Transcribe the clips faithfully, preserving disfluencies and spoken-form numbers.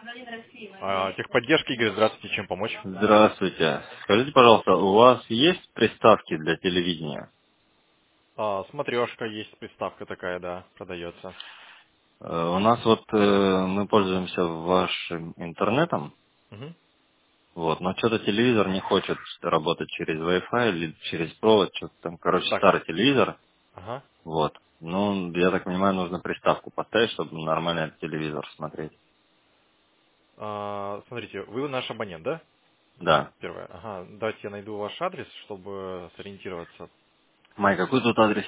А, техподдержка, Игорь, здравствуйте, чем помочь? Здравствуйте. Скажите, пожалуйста, у вас есть приставки для телевидения? А, смотрешка есть, приставка такая, да, продается. Э, У нас вот э, мы пользуемся вашим интернетом, Мгм. вот, но что-то телевизор не хочет работать через Wi-Fi или через провод, что-то там, короче, Так, старый телевизор, ага. вот. Ну, я так понимаю, нужно приставку поставить, чтобы нормально телевизор смотреть. А, смотрите, вы наш абонент, да? Да. Первое. Ага, давайте я найду ваш адрес, чтобы сориентироваться. Май, какой тут адрес?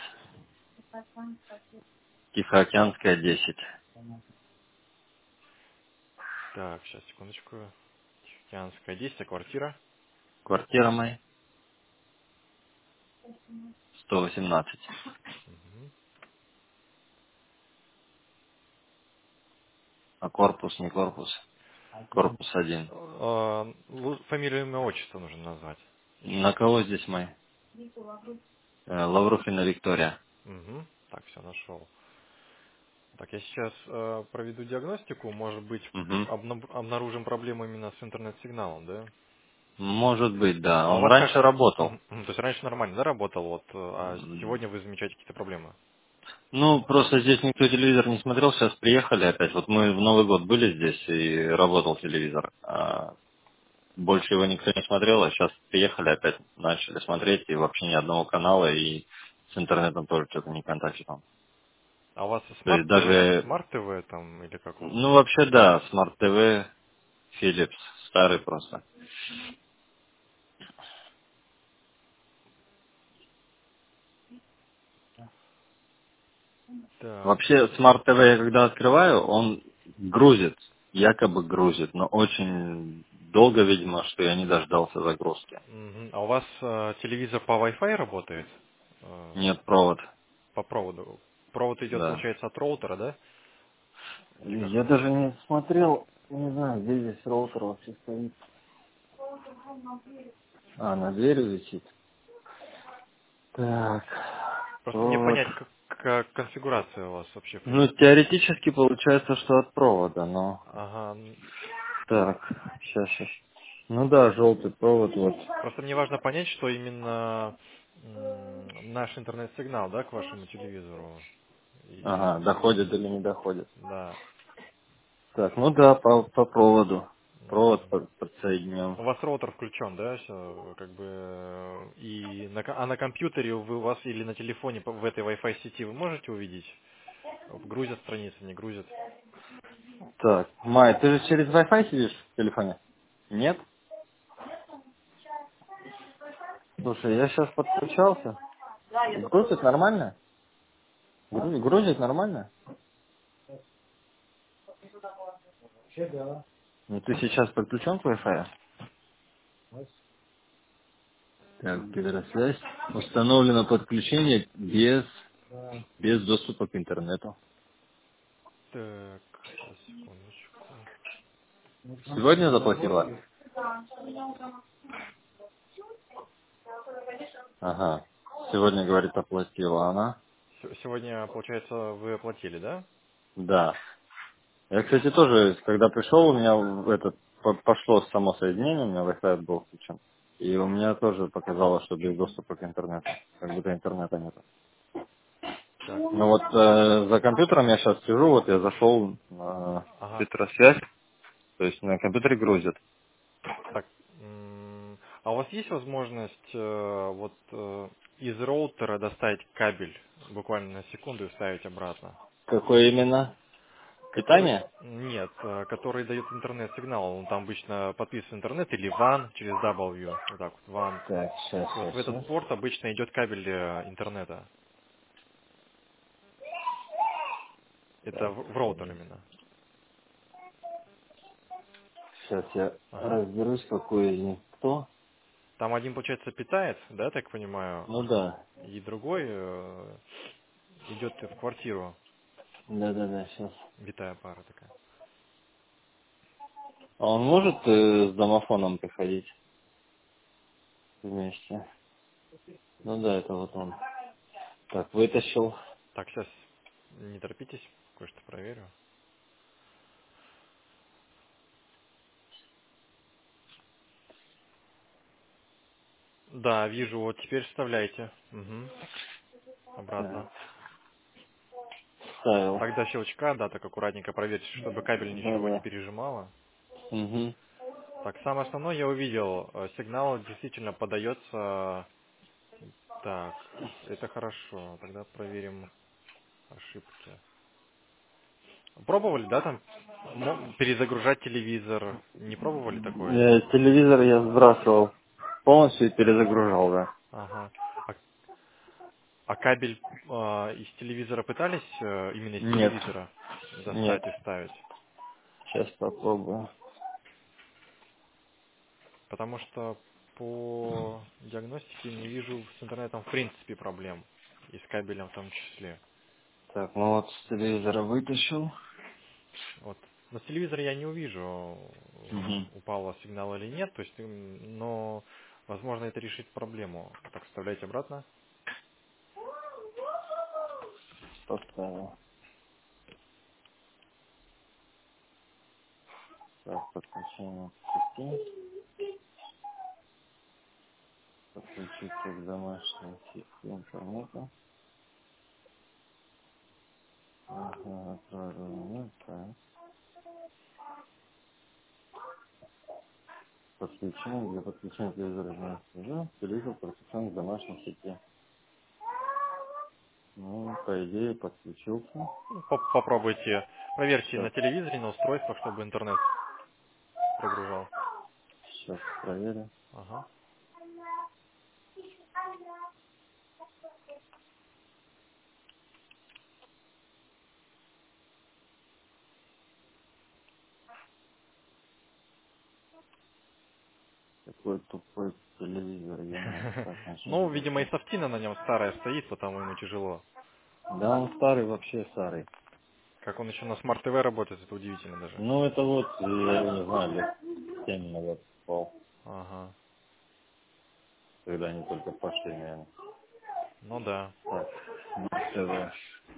Тихоокеанская, десять. Так, сейчас, секундочку. Тихоокеанская десять, а квартира? Квартира моя, сто восемнадцать. Мгм. А корпус, не корпус? Корпус один. А, лу- фамилию, имя, отчество нужно назвать. На кого здесь мы? Э, Лаврухина Виктория. Угу. Так, все, нашел. Так, я сейчас э, проведу диагностику. Может быть, Мгм. обнаб- обнаружим проблему именно с интернет-сигналом, да? Может быть, да. А у Он вас как? раньше работал. Мгм, мгм. То есть раньше нормально, да, работал, вот, э, а М, сегодня вы замечаете какие-то проблемы? Ну, просто здесь никто телевизор не смотрел, сейчас приехали опять. Вот мы в Новый год были здесь и работал телевизор. А больше его никто не смотрел, а сейчас приехали опять, начали смотреть, и вообще ни одного канала, и с интернетом тоже что-то не контактит там. А у вас То есть смарт, э, даже, смарт ТВ там или как у вас? ну вообще да, Smart ти ви, Philips, старый просто. Так. Вообще, Smart ти ви я когда открываю, он грузит, якобы грузит, но очень долго, видимо, что я не дождался загрузки. Мгм. А у вас э, телевизор по Wi-Fi работает? Э, Нет, провод, по проводу. Провод идет, да. получается, от роутера, да? Или как? Я даже не смотрел, не знаю, где здесь роутер вообще стоит. А, на двери висит. Так, Просто мне провод. понять, как, как конфигурация у вас вообще, в Ну, принципе. теоретически получается, что от провода, но... Ага. Так, сейчас, сейчас. Ну да, желтый провод, вот. Просто мне важно понять, что именно м, наш интернет-сигнал, да, к вашему телевизору. И, Ага, доходит или не доходит. да. Так, ну да, по, по проводу. Провод Мгм. под- подсоединен. У вас роутер включен, да, всё, как бы, э, и на, ко- а на компьютере вы, у вас или на телефоне по- в этой Wi-Fi сети вы можете увидеть, грузят страницы, не грузят? Так, Май, ты же через Wi-Fi сидишь в телефоне? Нет? Слушай, я сейчас подключался. Грузит нормально? Грузит, грузит нормально? Ну ты сейчас подключен к Wi-Fi? Так, гидросвязь. Установлено подключение без, без доступа к интернету. Так, сейчас, секундочку. Сегодня заплатила? Ага. Сегодня, говорит, оплатила она. Се- Сегодня, получается, вы оплатили, да? Да. Я, кстати, тоже, когда пришел, у меня в этот по- пошло само соединение, у меня Wi-Fi был включен. И у меня тоже показало, что без доступа к интернету. Как будто интернета нет. Так, Ну вот э, за компьютером я сейчас сижу, вот я зашел на ага. быстросвязь, то есть на компьютере грузит. Так, м, а у вас есть возможность э, вот э, из роутера достать кабель буквально на секунду и вставить обратно? Какое именно? Который Питание? нет, э, который дает интернет-сигнал. Он там обычно подписан интернет или ван через W. Вот так вот, ван. Так, сейчас, И вот сейчас, в этот сейчас. порт обычно идет кабель э, интернета. Это Так, в, в роутер именно. сейчас я Ага. разберусь, какой из них кто. Там один, получается, питает, да, так понимаю, Ну да, и другой э, идет в квартиру. да, да, да, сейчас. Витая пара такая. А он может э, с домофоном приходить вместе? Ну да, это вот он. Так, вытащил. Так, сейчас не торопитесь, кое-что проверю. Да, вижу, вот теперь вставляйте. Угу. Так, Обратно. ставил. Тогда щелчка, да, так аккуратненько проверьте, чтобы кабель ничего не Да-да. пережимало. Угу. Так, самое основное я увидел. э, Сигнал действительно подается. Так, это хорошо. Тогда проверим ошибки. Пробовали, да, там мо- перезагружать телевизор? Не пробовали такое? Э, телевизор я сбрасывал полностью и перезагружал, да. Ага. А, а кабель а, из телевизора пытались э, именно из Нет, телевизора нет. достать и вставить? Сейчас попробую. Потому что по диагностике не вижу с интернетом в принципе проблем. И с кабелем в том числе. Так, ну вот с телевизора вытащил. Вот. На телевизоре я не увижу, Угу. упал сигнал или нет, то есть, м, но возможно это решит проблему. Так, вставляйте обратно. Поставил. Так, подключение к сети. Подключиться к домашней сети интернета. Ага, отправил. Так. Подключение для подключения телевизора. Да, телевизор подключен к домашней сети. Ну, по идее, подключился. Ну, поп- попробуйте, проверьте Сейчас, на телевизоре, на устройствах, чтобы интернет прогружал. сейчас проверим. Ага. Какой тупой телевизор, ё-моё, как начать Ну, видимо, и вообще. софтина на нем старая стоит, потому ему тяжело. Да, он старый, вообще старый. Как он еще на Smart ти ви работает, это удивительно даже. Ну, это вот, я его не знаю, лет семь назад попал, Ага. когда они только пошли, наверное. Ну да. Так, ну, ТВ.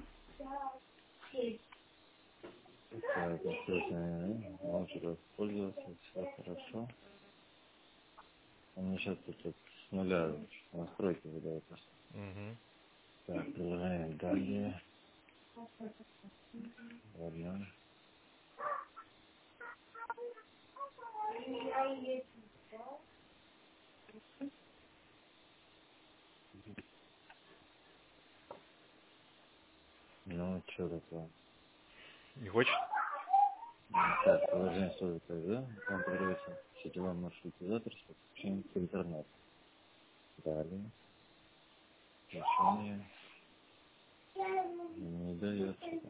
Так, естественно, научит воспользоваться, все хорошо. Он мне сейчас тут с нуля настройки выдает. Мгм. Так, приложение далее. Ладно. Ну, что такое? Не хочет? Так, приложение сложит, да? Контролируется сетевой маршрутизатор с подключением к интернету. Далее. Решение не дает что-то.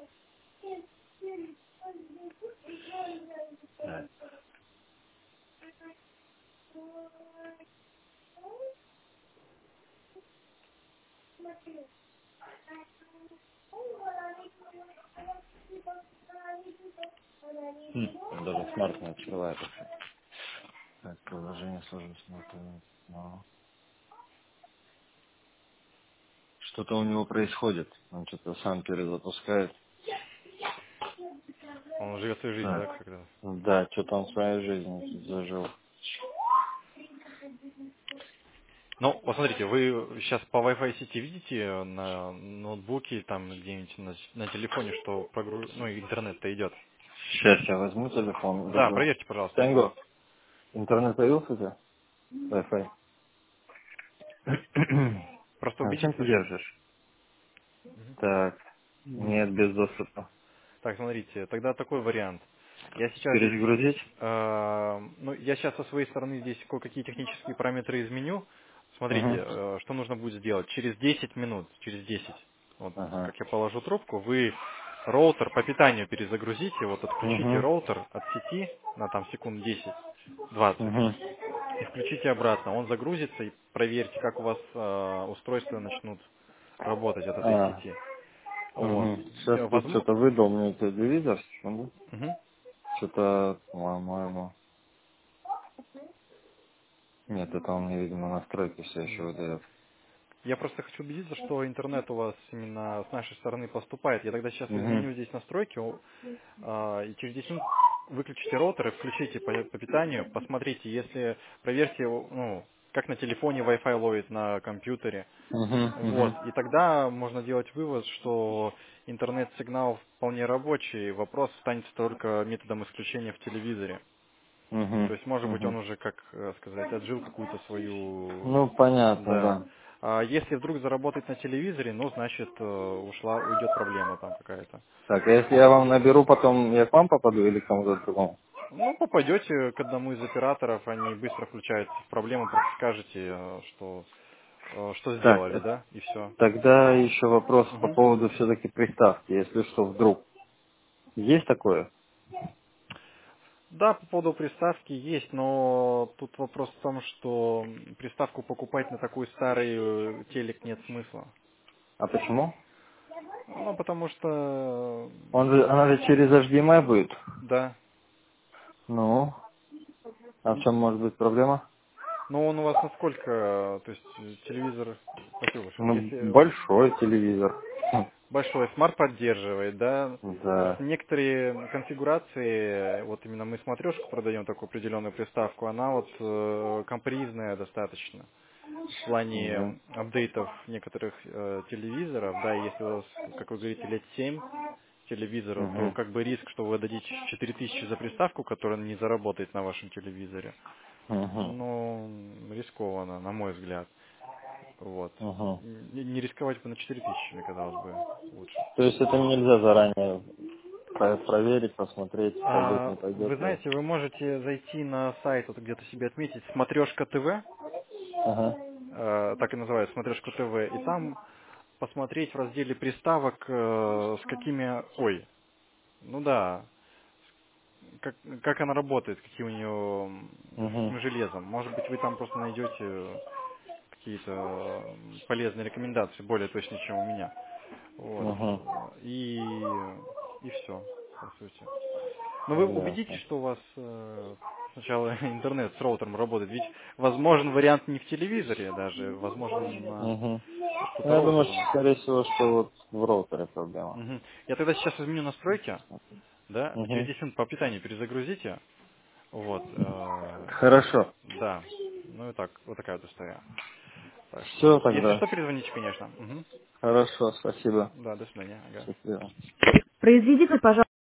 Так. Хм, он даже смарт не открывает вообще. Так, приложение сложно смотреть. Но что-то у него происходит. Он что-то сам перезапускает. Он живет свою жизнь, да, Так. когда? Да, что-то он своей жизнью зажил. Ну, посмотрите, вы сейчас по Wi-Fi сети видите на ноутбуке, там где-нибудь на, на телефоне, что прогруз... ну, интернет-то идет. Сейчас я возьму телефон, Да, зайду. проверьте, пожалуйста, если Тенго, есть. интернет появился у тебя? Wi-Fi. Просто А зачем ты убедиться, что... держишь? Так, нет, без доступа. Так, смотрите, тогда такой вариант. Я сейчас здесь, Перезагрузить? э, ну, я сейчас со своей стороны здесь кое-какие технические параметры изменю. Смотрите, Угу. э, что нужно будет сделать. Через десять минут, через десять, вот Ага. как я положу трубку, вы роутер по питанию перезагрузите, вот отключите Угу. роутер от сети на там секунд десять-двадцать Угу. и включите обратно. Он загрузится и проверьте, как у вас э, устройства начнут работать от этой А, сети. Вот. угу. Сейчас Э, тут возможно... что-то выдал мне телевизор, секунду. Мгм. Что-то, по-моему... Нет, это он мне, видимо, настройки все еще Мгм. выдает. Я просто хочу убедиться, что интернет у вас именно с нашей стороны поступает. Я тогда сейчас Угу. изменю здесь настройки, о, а, и через десять минут выключите роутер и включите по, по питанию, посмотрите, если проверьте, ну, как на телефоне Wi-Fi ловит на компьютере. Угу, Вот. угу, И тогда можно делать вывод, что интернет-сигнал вполне рабочий, вопрос останется только методом исключения в телевизоре. угу, То есть, может быть, угу. он уже, как э, сказать, отжил какую-то свою... Ну, понятно, Да. да. А если вдруг заработать на телевизоре, ну, значит, э, ушла, уйдет проблема там какая-то. Так, а если я вам наберу, потом я к вам попаду или к кому-то другому? Ну, попадете к одному из операторов, они быстро включаются в проблему, просто скажете, э, что, э, что Так, сделали, э, да, и все. тогда еще вопрос по Мгм. поводу все-таки приставки, если что, вдруг. Есть такое? Да, по поводу приставки есть, но тут вопрос в том, что приставку покупать на такой старый э, телек нет смысла. А почему? Ну, потому что, Он же, она же через эйч ди эм ай будет. да. Ну, а в чем может быть проблема? Но он у вас насколько, то есть э, телевизор, спасибо большое, Ну, если большой телевизор. Хм, большой смарт поддерживает, да, Да. просто некоторые конфигурации, вот именно мы смотрешку продаем такую определенную приставку, она вот э, компризная достаточно в Да. плане апдейтов некоторых э, телевизоров, да, и если у вас, как вы говорите, лет семь телевизору, то Угу. как бы риск, что вы дадите четыре тысячи за приставку, которая не заработает на вашем телевизоре, Угу. ну, рискованно, на мой взгляд. Вот. Угу. Не, не рисковать бы на четыре тысячи, мне казалось бы, лучше. То есть это нельзя заранее про- проверить, посмотреть, пойдет, А, не пойдет вы ли. знаете, вы можете зайти на сайт, вот где-то себе отметить, смотрешка ТВ, Ага. э, так и называют, смотрешка ТВ, и там посмотреть в разделе приставок, э, с какими, ой, ну да, как, как она работает, какие у нее, с Угу. каким железом. Может быть, вы там просто найдете какие-то м, полезные рекомендации, более точные, чем у меня. Вот. Угу. э, И, и все, по сути. Но вы убедитесь, Ясно. что у вас э, сначала интернет с роутером работает. Ведь возможен вариант не в телевизоре даже, возможен на Угу. что-то Я думаю, что, роутерное. скорее всего, что вот в роутере проблема. Мгм. Я тогда сейчас изменю настройки, да, через Угу. десять минут по питанию перезагрузите. Вот. э, Хорошо. Да. Ну и так, вот такая вот история. Так что, Все если тогда. что, перезвоните, конечно. Мгм. Хорошо, спасибо. Да, до свидания. Ага. Счастливо. Произведите, пожалуйста.